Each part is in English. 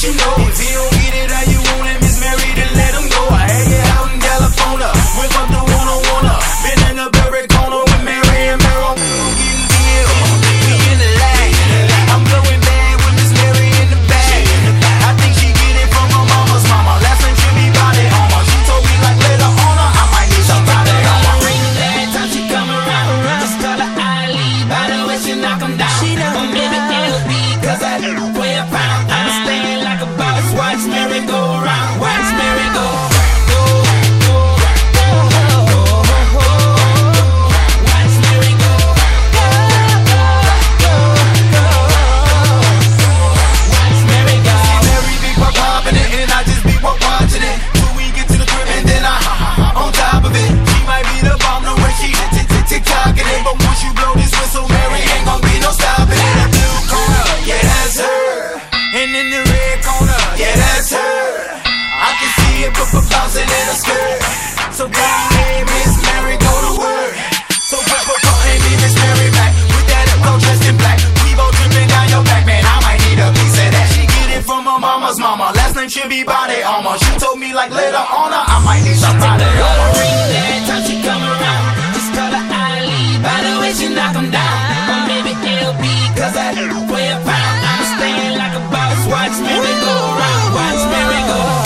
you know. If he don't get it how you want it, Miss Mary, then let him go. I had you out in California, went up to wanna. Been in the every corner with Mary and Mary. Getting deal, we in the lag. I'm blowing bad with Miss Mary in the bag. I think she get it from her mama's mama. Last name should be body armor. She told me like later on her, I might need somebody armor. Every time she come around, just call her Ali. By the way, she knock 'em down. Or maybe LB, cause I weigh a pound. I'm staying like a boss. Watch Mary go around. Watch Mary go around. Bouncing in a skirt. So hey, Miss Mary, go to work. So hey, Miss Mary back with that up dressed in black. We both dripping down your back, man. I might need a piece of that. She get it from her mama's mama. Last name should be body armor. She told me like later on her, I might need somebody armor. Every time she come around, just call her Ali. By the way, she knock 'em down. Or maybe LB, cause I weigh a pound. I'm staying like a boss. Watch Mary go around. Watch Mary go around.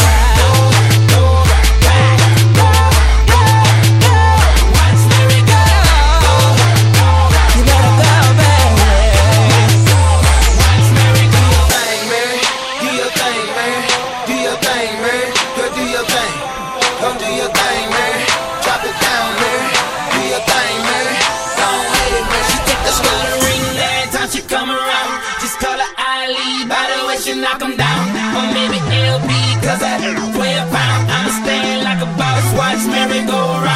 Knock 'em down, or maybe LB, cause I weigh a pound. I'm staying like a boss. Watch Mary go around.